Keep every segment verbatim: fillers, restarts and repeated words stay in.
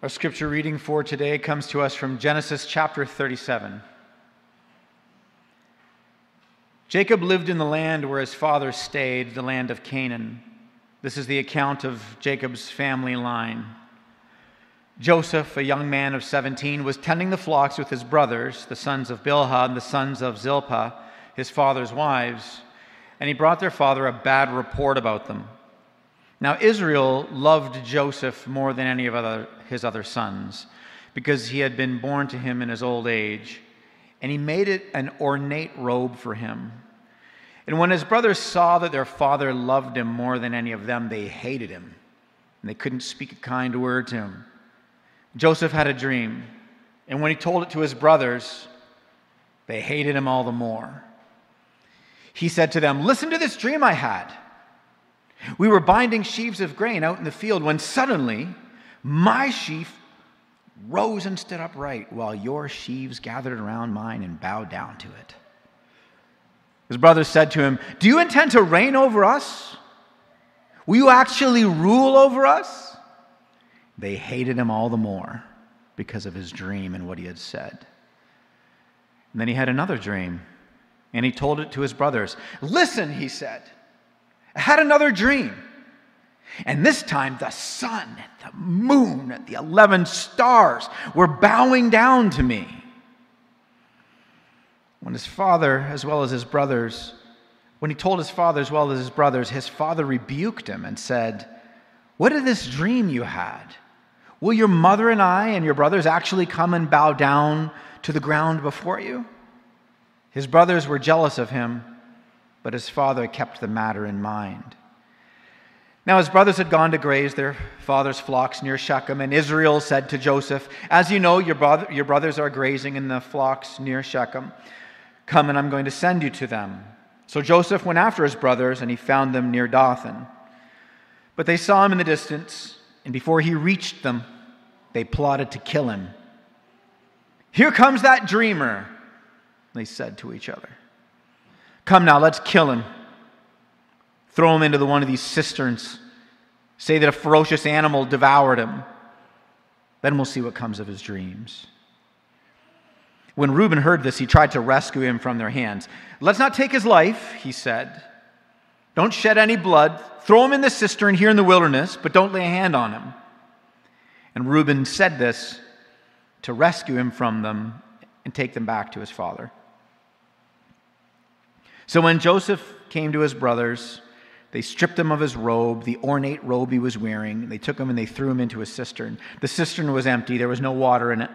Our scripture reading for today comes to us from Genesis chapter thirty-seven. Jacob lived in the land where his father stayed, the land of Canaan. This is the account of Jacob's family line. Joseph, a young man of seventeen, was tending the flocks with his brothers, the sons of Bilhah and the sons of Zilpah, his father's wives, and he brought their father a bad report about them. Now Israel loved Joseph more than any of other, his other sons, because he had been born to him in his old age, and he made it an ornate robe for him. And when his brothers saw that their father loved him more than any of them, they hated him, and they couldn't speak a kind word to him. Joseph had a dream, and when he told it to his brothers, they hated him all the more. He said to them, "Listen to this dream I had. We were binding sheaves of grain out in the field when suddenly my sheaf rose and stood upright while your sheaves gathered around mine and bowed down to it." His brothers said to him, "Do you intend to reign over us? Will you actually rule over us?" They hated him all the more because of his dream and what he had said. And then he had another dream, and he told it to his brothers. "Listen," he said, "I had another dream. And this time the sun and the moon and the eleven stars were bowing down to me." When his father, as well as his brothers, when he told his father as well as his brothers, his father rebuked him and said, "What is this dream you had? Will your mother and I and your brothers actually come and bow down to the ground before you?" His brothers were jealous of him, but his father kept the matter in mind. Now his brothers had gone to graze their father's flocks near Shechem, and Israel said to Joseph, "As you know, your, brother, your brothers are grazing in the flocks near Shechem. Come, and I'm going to send you to them." So Joseph went after his brothers, and he found them near Dothan. But they saw him in the distance, and before he reached them, they plotted to kill him. "Here comes that dreamer," they said to each other. "Come now, let's kill him. Throw him into the one of these cisterns. Say that a ferocious animal devoured him. Then we'll see what comes of his dreams." When Reuben heard this, he tried to rescue him from their hands. "Let's not take his life," he said. "Don't shed any blood. Throw him in the cistern here in the wilderness, but don't lay a hand on him." And Reuben said this to rescue him from them and take them back to his father. So when Joseph came to his brothers, they stripped him of his robe, the ornate robe he was wearing. They took him and they threw him into a cistern. The cistern was empty. There was no water in it.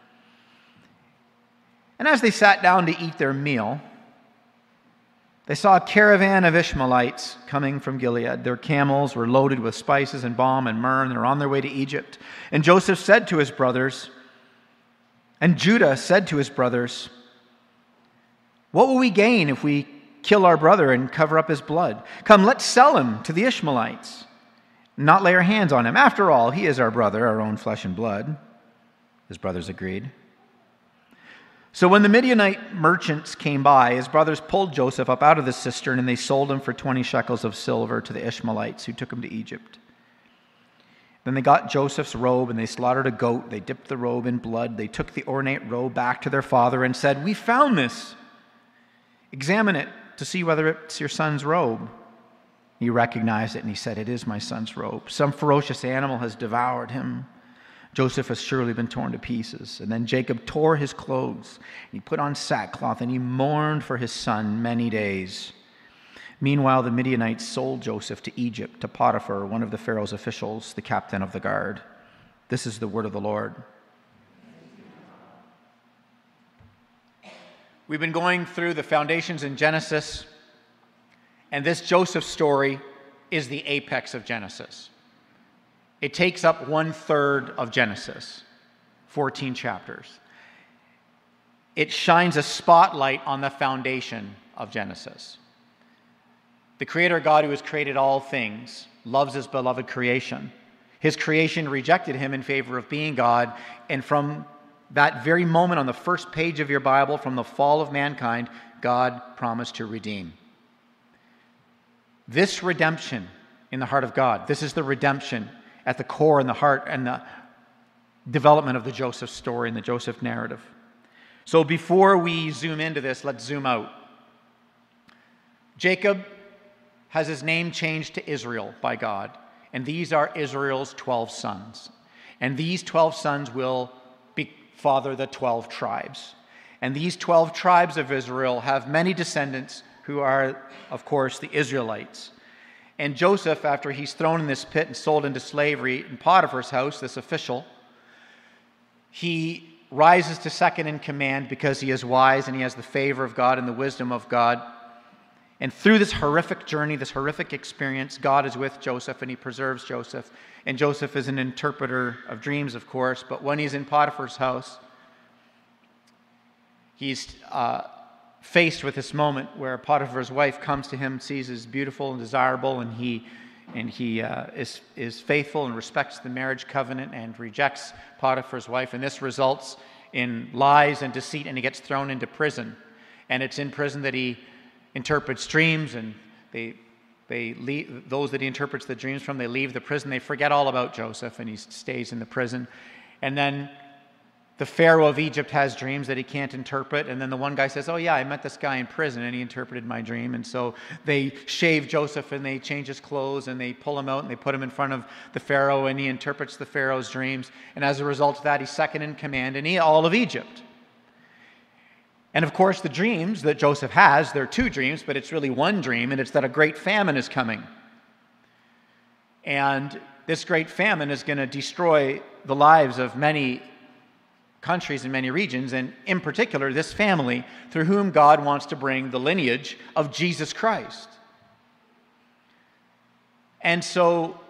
And as they sat down to eat their meal, they saw a caravan of Ishmaelites coming from Gilead. Their camels were loaded with spices and balm and myrrh, and they were on their way to Egypt. And Joseph said to his brothers, and Judah said to his brothers, "What will we gain if we kill our brother and cover up his blood? Come, let's sell him to the Ishmaelites, not lay our hands on him. After all, he is our brother, our own flesh and blood." His brothers agreed. So when the Midianite merchants came by, his brothers pulled Joseph up out of the cistern, and they sold him for twenty shekels of silver to the Ishmaelites, who took him to Egypt. Then they got Joseph's robe, and they slaughtered a goat. They dipped the robe in blood. They took the ornate robe back to their father and said, "We found this. Examine it to see whether it's your son's robe." He recognized it, and he said, "It is my son's robe. Some ferocious animal has devoured him. Joseph has surely been torn to pieces." And then Jacob tore his clothes. He put on sackcloth, and he mourned for his son many days. Meanwhile, the Midianites sold Joseph to Egypt, to Potiphar, one of the Pharaoh's officials, the captain of the guard. This is the word of the Lord. We've been going through the foundations in Genesis, and this Joseph story is the apex of Genesis. It takes up one-third of Genesis, fourteen chapters. It shines a spotlight on the foundation of Genesis. The Creator God, who has created all things, loves his beloved creation. His creation rejected him in favor of being God, and from that very moment on the first page of your Bible, from the fall of mankind, God promised to redeem. This redemption in the heart of God, this is the redemption at the core and the heart and the development of the Joseph story and the Joseph narrative. So before we zoom into this, let's zoom out. Jacob has his name changed to Israel by God, and these are Israel's twelve sons. And these twelve sons will be, father the twelve tribes. And these twelve tribes of Israel have many descendants who are, of course, the Israelites. And Joseph, after he's thrown in this pit and sold into slavery in Potiphar's house, this official, he rises to second in command because he is wise and he has the favor of God and the wisdom of God. And through this horrific journey, this horrific experience, God is with Joseph and he preserves Joseph. And Joseph is an interpreter of dreams, of course, but when he's in Potiphar's house, he's uh, faced with this moment where Potiphar's wife comes to him, sees as beautiful and desirable, and he and he uh, is, is faithful and respects the marriage covenant and rejects Potiphar's wife. And this results in lies and deceit, and he gets thrown into prison. And it's in prison that he interprets dreams, and they they leave, those that he interprets the dreams from, they leave the prison. They forget all about Joseph, and he stays in the prison. And then the Pharaoh of Egypt has dreams that he can't interpret, and then the one guy says, oh yeah, I met this guy in prison and he interpreted my dream. And so they shave Joseph and they change his clothes and they pull him out and they put him in front of the Pharaoh, and he interprets the Pharaoh's dreams. And as a result of that, he's second in command in all of Egypt. And of course, the dreams that Joseph has, they're two dreams, but it's really one dream, and it's that a great famine is coming. And this great famine is going to destroy the lives of many countries and many regions, and in particular, this family through whom God wants to bring the lineage of Jesus Christ. And so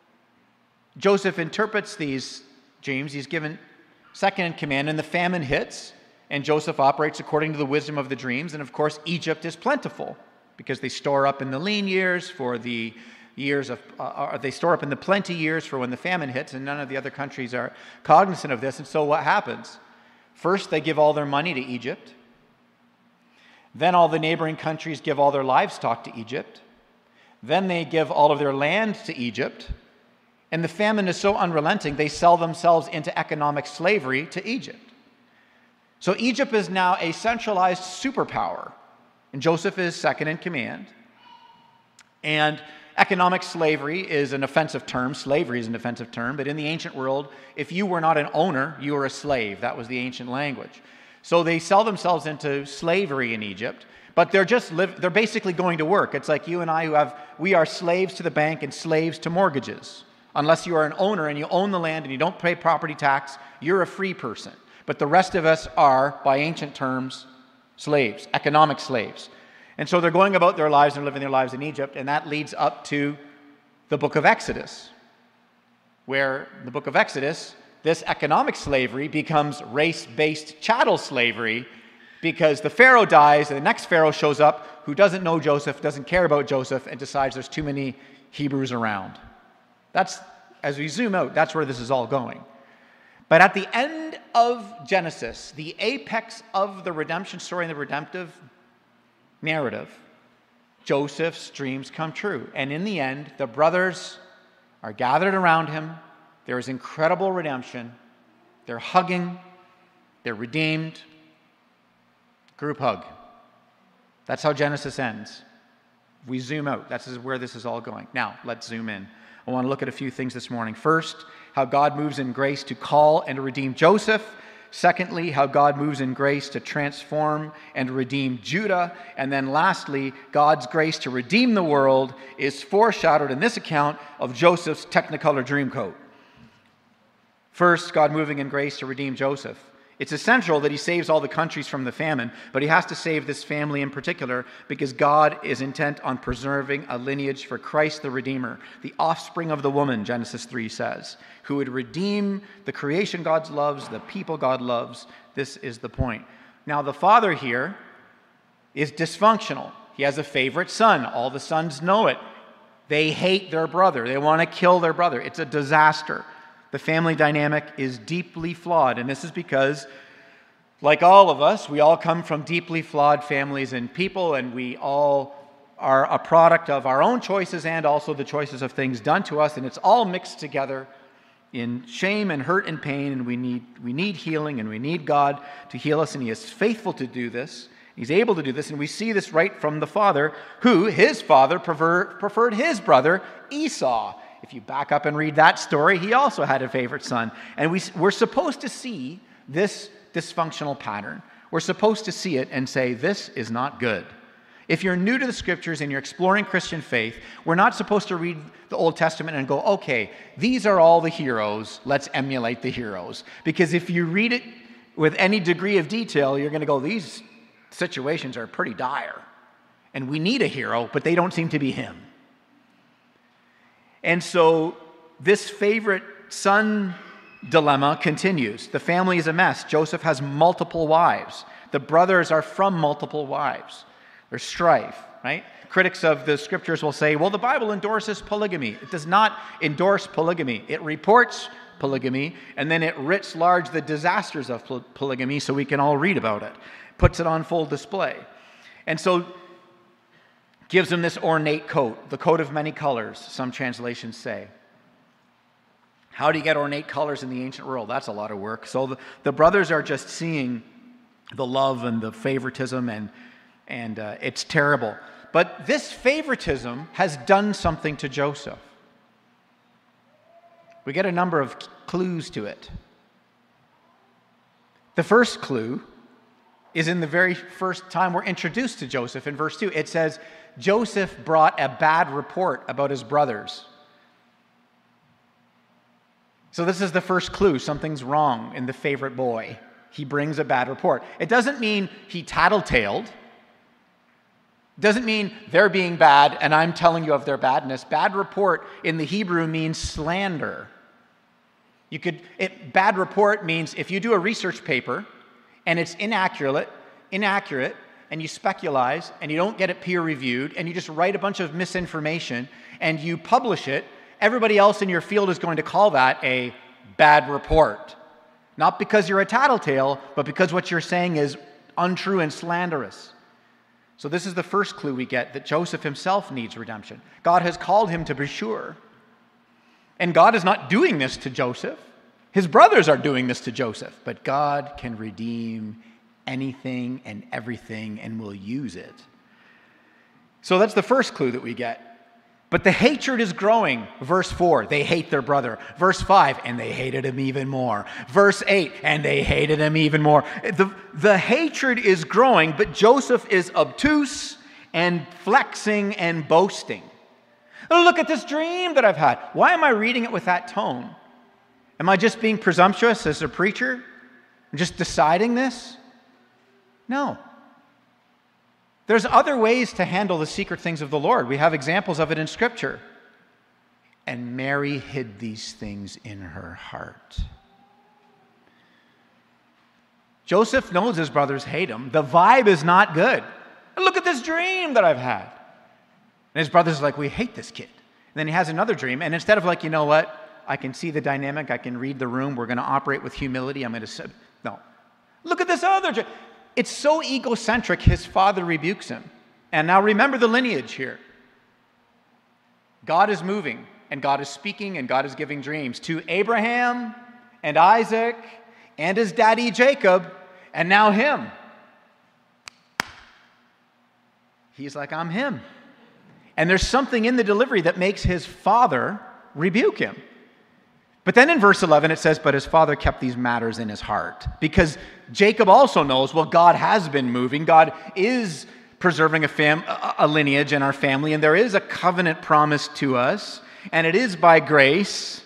Joseph interprets these dreams. He's given second in command, and the famine hits, and Joseph operates according to the wisdom of the dreams. And of course, Egypt is plentiful because they store up in the lean years for the years of, uh, they store up in the plenty years for when the famine hits, and none of the other countries are cognizant of this. And so what happens? First, they give all their money to Egypt. Then all the neighboring countries give all their livestock to Egypt. Then they give all of their land to Egypt. And the famine is so unrelenting, they sell themselves into economic slavery to Egypt. So Egypt is now a centralized superpower, and Joseph is second in command. And economic slavery is an offensive term. Slavery is an offensive term. But in the ancient world, if you were not an owner, you were a slave. That was the ancient language. So they sell themselves into slavery in Egypt, but they're just live, they're basically going to work. It's like you and I who have, we are slaves to the bank and slaves to mortgages. Unless you are an owner and you own the land and you don't pay property tax, you're a free person. But the rest of us are, by ancient terms, slaves, economic slaves. And so they're going about their lives and living their lives in Egypt, and that leads up to the book of Exodus, where the book of Exodus, this economic slavery becomes race-based chattel slavery because the Pharaoh dies and the next Pharaoh shows up who doesn't know Joseph, doesn't care about Joseph, and decides there's too many Hebrews around. That's, as we zoom out, that's where this is all going. But at the end of Genesis, the apex of the redemption story and the redemptive narrative, Joseph's dreams come true. And in the end, the brothers are gathered around him. There is incredible redemption. They're hugging. They're redeemed. Group hug. That's how Genesis ends. We zoom out. That's where this is all going. Now, let's zoom in. I want to look at a few things this morning. First, how God moves in grace to call and to redeem Joseph. Secondly, how God moves in grace to transform and redeem Judah. And then lastly, God's grace to redeem the world is foreshadowed in this account of Joseph's Technicolor Dreamcoat. First, God moving in grace to redeem Joseph. It's essential that he saves all the countries from the famine, but he has to save this family in particular because God is intent on preserving a lineage for Christ the Redeemer, the offspring of the woman, Genesis three says, who would redeem the creation God loves, the people God loves. This is the point. Now, the father here is dysfunctional. He has a favorite son. All the sons know it. They hate their brother. They want to kill their brother. It's a disaster. The family dynamic is deeply flawed, and this is because, like all of us, we all come from deeply flawed families and people, and we all are a product of our own choices and also the choices of things done to us, and it's all mixed together in shame and hurt and pain, and we need, we need healing, and we need God to heal us, and he is faithful to do this. He's able to do this, and we see this right from the father, who, his father, prefer, preferred his brother Esau. If you back up and read that story, he also had a favorite son. And we, we're supposed to see this dysfunctional pattern. We're supposed to see it and say, this is not good. If you're new to the scriptures and you're exploring Christian faith, we're not supposed to read the Old Testament and go, okay, these are all the heroes, let's emulate the heroes. Because if you read it with any degree of detail, you're going to go, these situations are pretty dire. And we need a hero, but they don't seem to be him. And so this favorite son dilemma continues. The family is a mess. Joseph has multiple wives. The brothers are from multiple wives. There's strife, right? Critics of the scriptures will say, well, the Bible endorses polygamy. It does not endorse polygamy. It reports polygamy, and then it writs large the disasters of polygamy so we can all read about it. Puts it on full display. And so gives him this ornate coat, the coat of many colors, some translations say. How do you get ornate colors in the ancient world? That's a lot of work. So the, the brothers are just seeing the love and the favoritism, and, and uh, it's terrible. But this favoritism has done something to Joseph. We get a number of clues to it. The first clue is in the very first time we're introduced to Joseph in verse two. It says, Joseph brought a bad report about his brothers. So this is the first clue. Something's wrong in the favorite boy. He brings a bad report. It doesn't mean he tattletaled. It doesn't mean they're being bad and I'm telling you of their badness. Bad report in the Hebrew means slander. You could, it, bad report means if you do a research paper and it's inaccurate, inaccurate, and you speculate, and you don't get it peer-reviewed, and you just write a bunch of misinformation, and you publish it, everybody else in your field is going to call that a bad report. Not because you're a tattletale, but because what you're saying is untrue and slanderous. So this is the first clue we get, that Joseph himself needs redemption. God has called him to be sure. And God is not doing this to Joseph. His brothers are doing this to Joseph, but God can redeem anything and everything and will use it. So that's the first clue that we get. But the hatred is growing. Verse four, they hate their brother. Verse five, and they hated him even more. Verse eight, and they hated him even more. The, the hatred is growing, but Joseph is obtuse and flexing and boasting. Oh, look at this dream that I've had. Why am I reading it with that tone? Am I just being presumptuous as a preacher? I'm just deciding this? No. There's other ways to handle the secret things of the Lord. We have examples of it in Scripture. And Mary hid these things in her heart. Joseph knows his brothers hate him. The vibe is not good. Look at this dream that I've had. And his brother's like, we hate this kid. And then he has another dream. And instead of like, you know what? I can see the dynamic. I can read the room. We're going to operate with humility. I'm going to... No. Look at this other dream. It's so egocentric, his father rebukes him. And now remember the lineage here. God is moving, and God is speaking, and God is giving dreams to Abraham and Isaac and his daddy Jacob, and now him. He's like, I'm him. And there's something in the delivery that makes his father rebuke him. But then in verse eleven it says, but his father kept these matters in his heart. Because Jacob also knows, well, God has been moving. God is preserving a, fam- a lineage in our family, and there is a covenant promise to us, and it is by grace.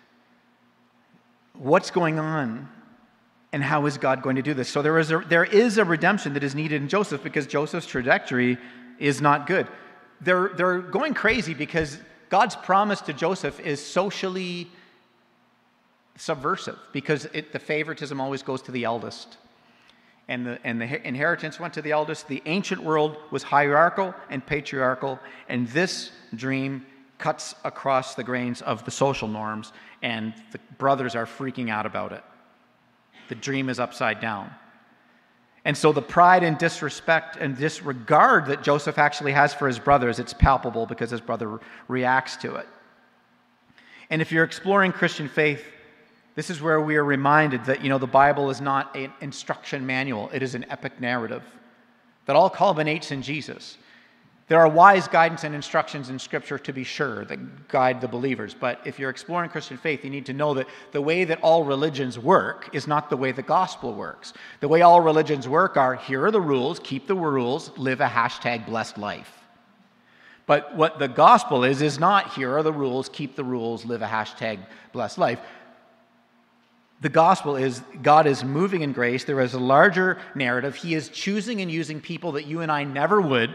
What's going on? And how is God going to do this? So there is a, there is a redemption that is needed in Joseph, because Joseph's trajectory is not good. They're, they're going crazy because God's promise to Joseph is socially subversive, because it, the favoritism always goes to the eldest. And the, and the inheritance went to the eldest. The ancient world was hierarchical and patriarchal, and this dream cuts across the grains of the social norms, and the brothers are freaking out about it. The dream is upside down. And so the pride and disrespect and disregard that Joseph actually has for his brothers, it's palpable because his brother reacts to it. And if you're exploring Christian faith, this is where we are reminded that, you know, the Bible is not an instruction manual. It is an epic narrative that all culminates in Jesus. There are wise guidance and instructions in Scripture, to be sure, that guide the believers. But if you're exploring Christian faith, you need to know that the way that all religions work is not the way the gospel works. The way all religions work are, here are the rules, keep the rules, live a hashtag blessed life. But what the gospel is, is not, here are the rules, keep the rules, live a hashtag blessed life. The gospel is God is moving in grace. There is a larger narrative. He is choosing and using people that you and I never would,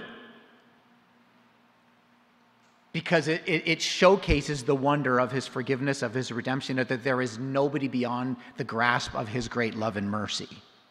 because it, it, it showcases the wonder of his forgiveness, of his redemption, that there is nobody beyond the grasp of his great love and mercy.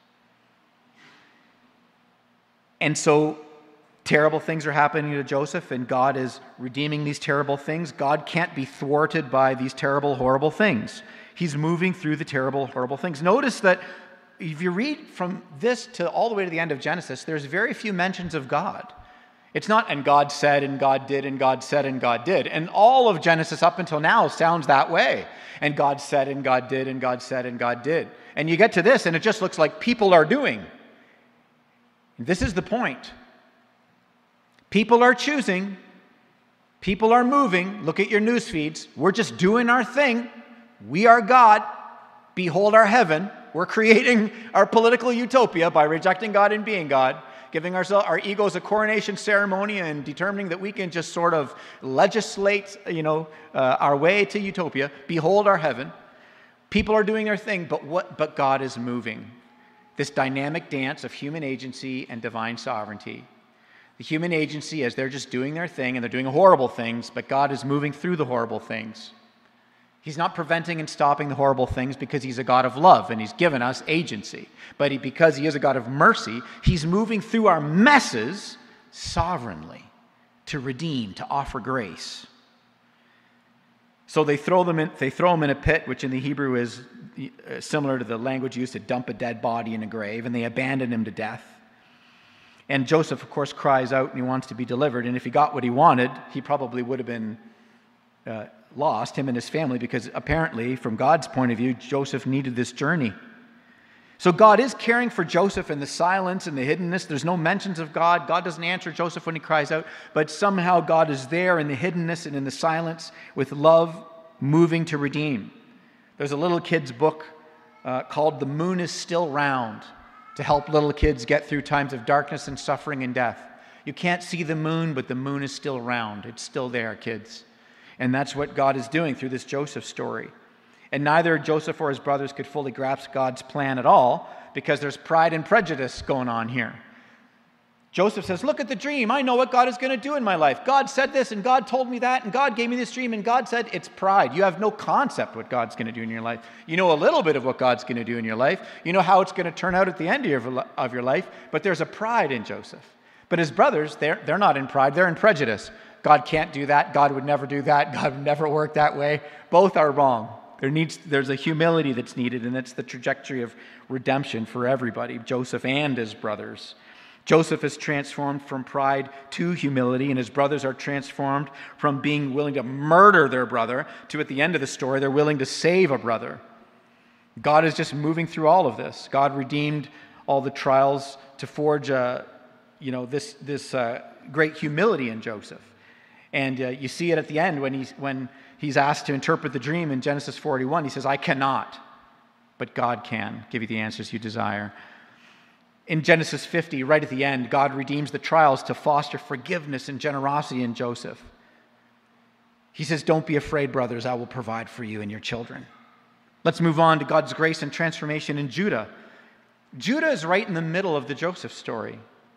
And so terrible things are happening to Joseph, and God is redeeming these terrible things. God can't be thwarted by these terrible, horrible things. He's moving through the terrible, horrible things. Notice that if you read from this to all the way to the end of Genesis, there's very few mentions of God. It's not, and God said, and God did, and God said, and God did. And all of Genesis up until now sounds that way. And God said, and God did, and God said, and God did. And you get to this, and it just looks like people are doing. This is the point. People are choosing. People are moving. Look at your news feeds. We're just doing our thing. We are God. Behold our heaven. We're creating our political utopia by rejecting God and being God, giving ourselves, our egos a coronation ceremony and determining that we can just sort of legislate, you know, uh, our way to utopia. Behold our heaven. People are doing their thing, but what? But God is moving. This dynamic dance of human agency and divine sovereignty. The human agency, as they're just doing their thing, and they're doing horrible things, but God is moving through the horrible things. He's not preventing and stopping the horrible things because he's a God of love and he's given us agency. But he, because he is a God of mercy, he's moving through our messes sovereignly to redeem, to offer grace. So they throw them in, they throw him in a pit, which in the Hebrew is similar to the language used to dump a dead body in a grave, and they abandon him to death. And Joseph, of course, cries out and he wants to be delivered. And if he got what he wanted, he probably would have been uh, lost, him and his family, because apparently, from God's point of view, Joseph needed this journey. So God is caring for Joseph in the silence and the hiddenness. There's no mentions of God. God doesn't answer Joseph when he cries out, but somehow God is there in the hiddenness and in the silence with love moving to redeem. There's a little kid's book uh, called The Moon is Still Round to help little kids get through times of darkness and suffering and death. You can't see the moon, but the moon is still round. It's still there, kids. And that's what God is doing through this Joseph story. And neither Joseph or his brothers could fully grasp God's plan at all because there's pride and prejudice going on here. Joseph says, look at the dream. I know what God is going to do in my life. God said this, and God told me that, and God gave me this dream, and God said it's pride. You have no concept what God's going to do in your life. You know a little bit of what God's going to do in your life. You know how it's going to turn out at the end of your, of your life, but there's a pride in Joseph. But his brothers, they're, they're not in pride. They're in prejudice. God can't do that. God would never do that. God would never work that way. Both are wrong. There needs, there's a humility that's needed, and that's the trajectory of redemption for everybody, Joseph and his brothers. Joseph is transformed from pride to humility, and his brothers are transformed from being willing to murder their brother to, at the end of the story, they're willing to save a brother. God is just moving through all of this. God redeemed all the trials to forge a, you know, this, this uh, great humility in Joseph. And uh, you see it at the end when he's, when he's asked to interpret the dream in Genesis forty-one. He says, I cannot, but God can give you the answers you desire. In Genesis fifty, right at the end, God redeems the trials to foster forgiveness and generosity in Joseph. He says, don't be afraid, brothers. I will provide for you and your children. Let's move on to God's grace and transformation in Judah. Judah is right in the middle of the Joseph story.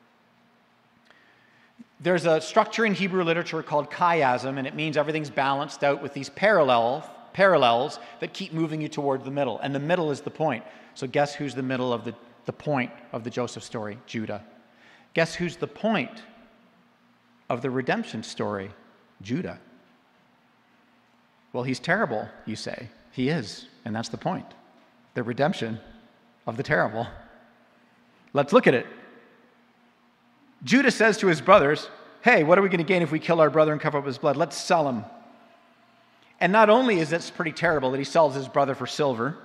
There's a structure in Hebrew literature called chiasm, and it means everything's balanced out with these parallel, parallels that keep moving you toward the middle. And the middle is the point. So guess who's the middle of the, the point of the Joseph story? Judah. Guess who's the point of the redemption story? Judah. Well, he's terrible, you say. He is, and that's the point. The redemption of the terrible. Let's look at it. Judah says to his brothers, hey, what are we going to gain if we kill our brother and cover up his blood? Let's sell him. And not only is this pretty terrible that he sells his brother for silver,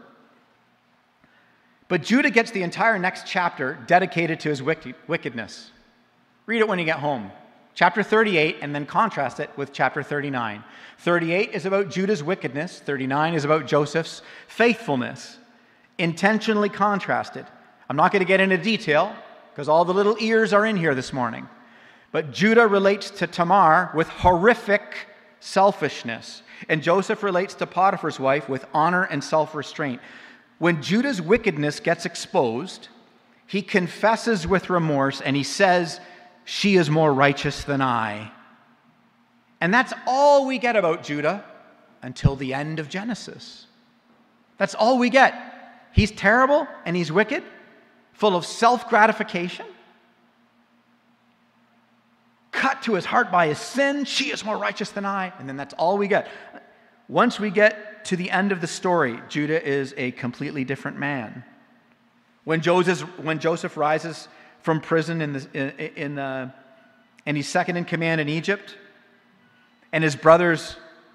but Judah gets the entire next chapter dedicated to his wickedness. Read it when you get home. Chapter thirty-eight, and then contrast it with chapter thirty-nine. thirty-eight is about Judah's wickedness. thirty-nine is about Joseph's faithfulness. Intentionally contrasted. I'm not going to get into detail because all the little ears are in here this morning. But Judah relates to Tamar with horrific selfishness. And Joseph relates to Potiphar's wife with honor and self-restraint. When Judah's wickedness gets exposed, he confesses with remorse and he says, "She is more righteous than I." And that's all we get about Judah until the end of Genesis. That's all we get. He's terrible and he's wicked, full of self-gratification, cut to his heart by his sin. She is more righteous than I. And then that's all we get. Once we get to the end of the story, Judah is a completely different man. When Joseph, when Joseph rises from prison in the, in, in uh, and he's second in command in Egypt, and his brothers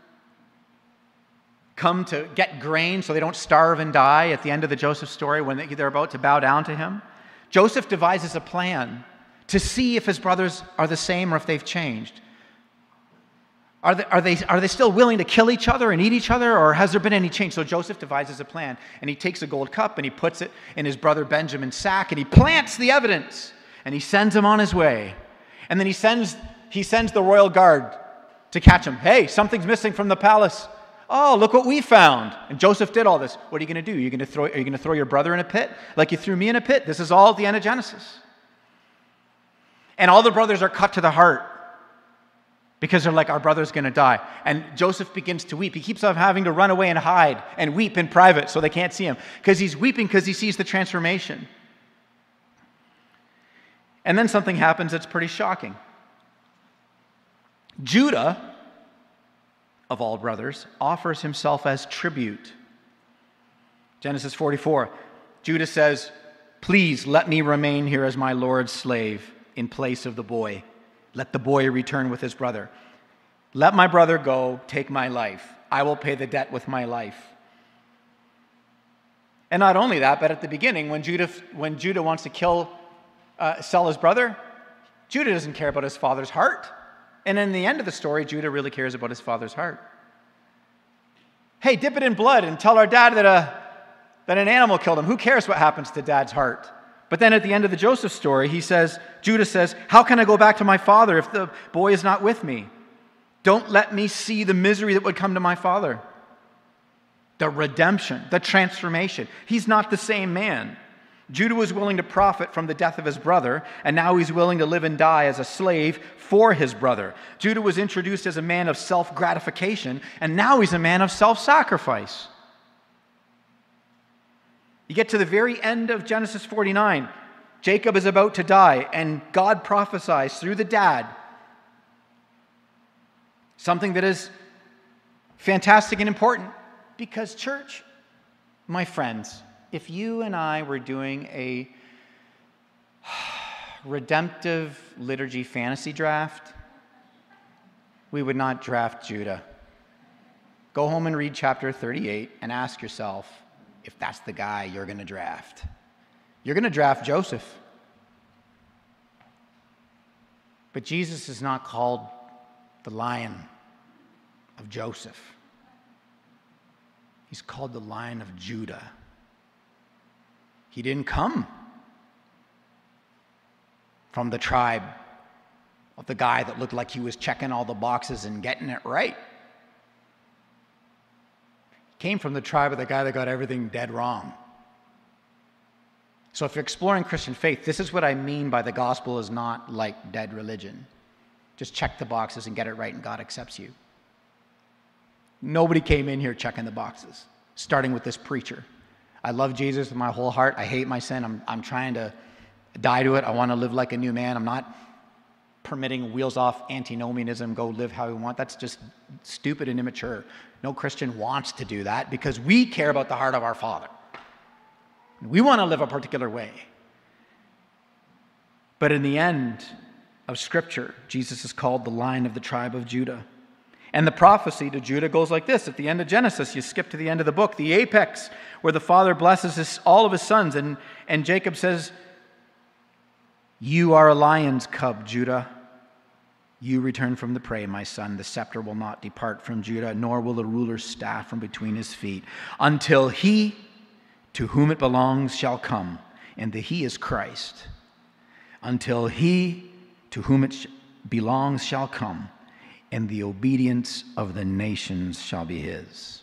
come to get grain so they don't starve and die at the end of the Joseph story when they're about to bow down to him, Joseph devises a plan to see if his brothers are the same or if they've changed. Are they, are they, are they still willing to kill each other and eat each other, or has there been any change? So Joseph devises a plan, and he takes a gold cup and he puts it in his brother Benjamin's sack, and he plants the evidence, and he sends him on his way. And then he sends, he sends the royal guard to catch him. Hey, something's missing from the palace. Oh, look what we found. And Joseph did all this. What are you going to do? Are you going to throw, are you going to throw your brother in a pit like you threw me in a pit? This is all at the end of Genesis. And all the brothers are cut to the heart because they're like, our brother's going to die. And Joseph begins to weep. He keeps on having to run away and hide and weep in private so they can't see him, because he's weeping because he sees the transformation. And then something happens that's pretty shocking. Judah, of all brothers, offers himself as tribute. Genesis forty-four, Judah says, "Please let me remain here as my Lord's slave in place of the boy. Let the boy return with his brother. Let my brother go, take my life. I will pay the debt with my life." And not only that, but at the beginning, when Judah, when Judah wants to kill, uh, sell his brother, Judah doesn't care about his father's heart. And in the end of the story, Judah really cares about his father's heart. Hey, dip it in blood and tell our dad that, a, that an animal killed him. Who cares what happens to dad's heart? But then at the end of the Joseph story, he says, Judah says, "How can I go back to my father if the boy is not with me? Don't let me see the misery that would come to my father." The redemption, the transformation. He's not the same man. Judah was willing to profit from the death of his brother, and now he's willing to live and die as a slave for his brother. Judah was introduced as a man of self-gratification, and now he's a man of self-sacrifice. You get to the very end of Genesis forty-nine. Jacob is about to die, and God prophesies through the dad something that is fantastic and important. Because, church, my friends, if you and I were doing a redemptive liturgy fantasy draft, we would not draft Judah. Go home and read chapter thirty-eight and ask yourself if that's the guy you're going to draft. You're going to draft Joseph. But Jesus is not called the Lion of Joseph. He's called the Lion of Judah. He didn't come from the tribe of the guy that looked like he was checking all the boxes and getting it right. He came from the tribe of the guy that got everything dead wrong. So if you're exploring Christian faith, this is what I mean by the gospel is not like dead religion. Just check the boxes and get it right and God accepts you. Nobody came in here checking the boxes, starting with this preacher. I love Jesus with my whole heart. I hate my sin. I'm, I'm trying to die to it. I want to live like a new man. I'm not permitting wheels off antinomianism, go live how we want. That's just stupid and immature. No Christian wants to do that because we care about the heart of our Father. We want to live a particular way. But in the end of Scripture, Jesus is called the Lion of the tribe of Judah. And the prophecy to Judah goes like this. At the end of Genesis, you skip to the end of the book, the apex, where the father blesses his, all of his sons. And, and Jacob says, "You are a lion's cub, Judah. You return from the prey, my son. The scepter will not depart from Judah, nor will the ruler's staff from between his feet, until he to whom it belongs shall come." And the he is Christ. "Until he to whom it sh- belongs shall come, and the obedience of the nations shall be his."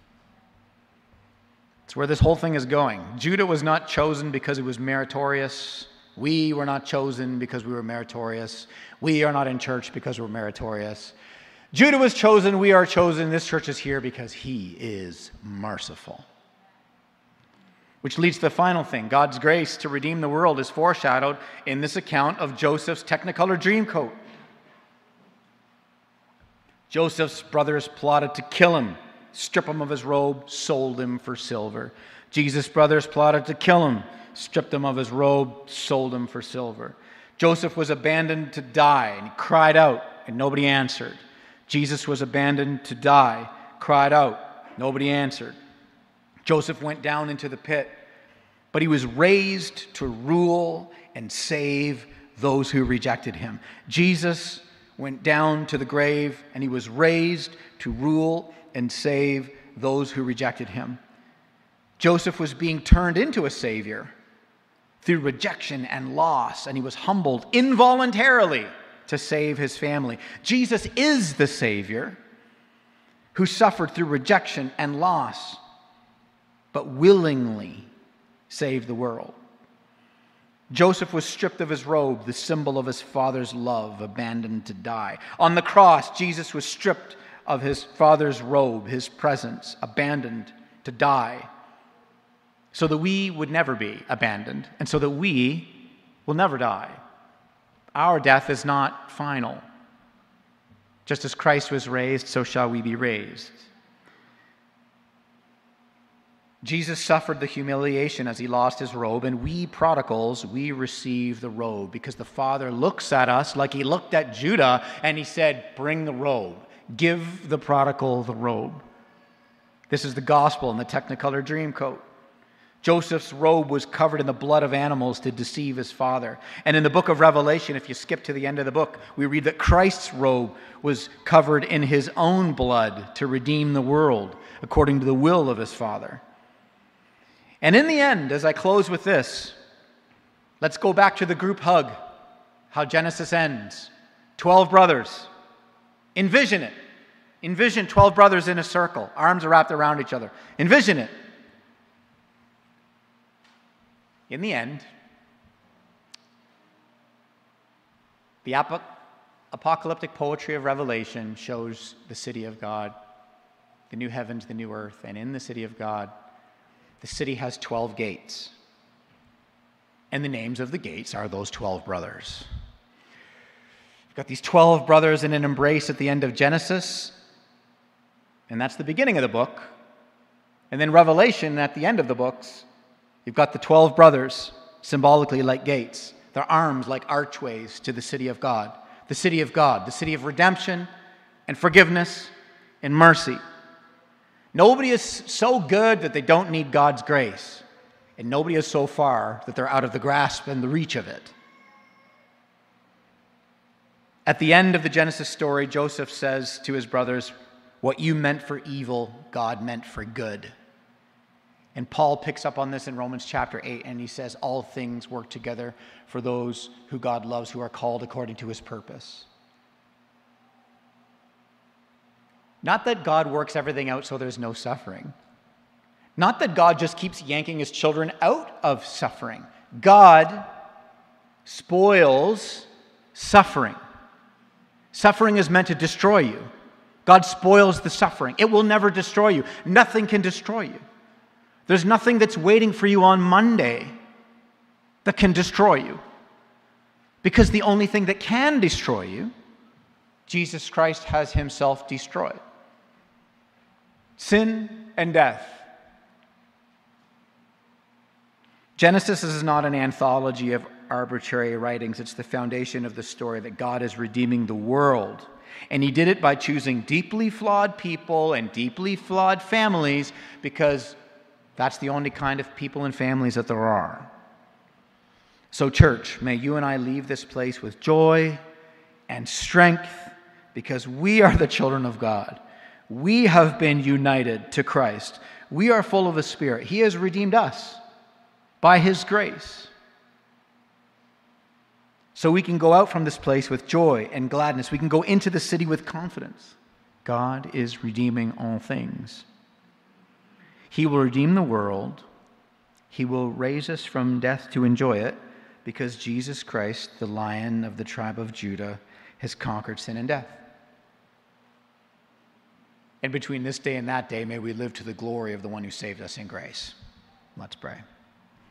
It's where this whole thing is going. Judah was not chosen because it was meritorious. We were not chosen because we were meritorious. We are not in church because we're meritorious. Judah was chosen, we are chosen, this church is here because he is merciful. Which leads to the final thing. God's grace to redeem the world is foreshadowed in this account of Joseph's Technicolor Dreamcoat. Joseph's brothers plotted to kill him, strip him of his robe, sold him for silver. Jesus' brothers plotted to kill him, stripped him of his robe, sold him for silver. Joseph was abandoned to die, and he cried out, and nobody answered. Jesus was abandoned to die, cried out, nobody answered. Joseph went down into the pit, but he was raised to rule and save those who rejected him. Jesus went down to the grave, and he was raised to rule and save those who rejected him. Joseph was being turned into a savior through rejection and loss, and he was humbled involuntarily to save his family. Jesus is the Savior who suffered through rejection and loss, but willingly saved the world. Joseph was stripped of his robe, the symbol of his father's love, abandoned to die. On the cross, Jesus was stripped of his father's robe, his presence, abandoned to die, so that we would never be abandoned, and so that we will never die. Our death is not final. Just as Christ was raised, so shall we be raised. Jesus suffered the humiliation as he lost his robe, and we prodigals, we receive the robe, because the Father looks at us like he looked at Judah, and he said, "Bring the robe. Give the prodigal the robe." This is the gospel in the Technicolor Dreamcoat. Joseph's robe was covered in the blood of animals to deceive his father. And in the book of Revelation, if you skip to the end of the book, we read that Christ's robe was covered in his own blood to redeem the world according to the will of his Father. And in the end, as I close with this, let's go back to the group hug, how Genesis ends. Twelve brothers. Envision it. Envision twelve brothers in a circle, arms wrapped around each other. Envision it. In the end, the ap- apocalyptic poetry of Revelation shows the city of God, the new heavens, the new earth, and in the city of God, the city has twelve gates. And the names of the gates are those twelve brothers. You've got these twelve brothers in an embrace at the end of Genesis, and that's the beginning of the book. And then Revelation at the end of the books, you've got the twelve brothers symbolically like gates, their arms like archways to the city of God. The city of God, the city of redemption and forgiveness and mercy. Nobody is so good that they don't need God's grace, and nobody is so far that they're out of the grasp and the reach of it. At the end of the Genesis story, Joseph says to his brothers, "What you meant for evil, God meant for good." And Paul picks up on this in Romans chapter eight, and he says, "All things work together for those who God loves, who are called according to his purpose." Not that God works everything out so there's no suffering. Not that God just keeps yanking his children out of suffering. God spoils suffering. Suffering is meant to destroy you. God spoils the suffering. It will never destroy you. Nothing can destroy you. There's nothing that's waiting for you on Monday that can destroy you. Because the only thing that can destroy you, Jesus Christ has himself destroyed. Sin and death. Genesis is not an anthology of arbitrary writings. It's the foundation of the story that God is redeeming the world. And he did it by choosing deeply flawed people and deeply flawed families, because that's the only kind of people and families that there are. So, church, may you and I leave this place with joy and strength, because we are the children of God. We have been united to Christ. We are full of the Spirit. He has redeemed us by his grace. So we can go out from this place with joy and gladness. We can go into the city with confidence. God is redeeming all things. He will redeem the world. He will raise us from death to enjoy it, because Jesus Christ, the Lion of the tribe of Judah, has conquered sin and death. And between this day and that day, may we live to the glory of the one who saved us in grace. Let's pray.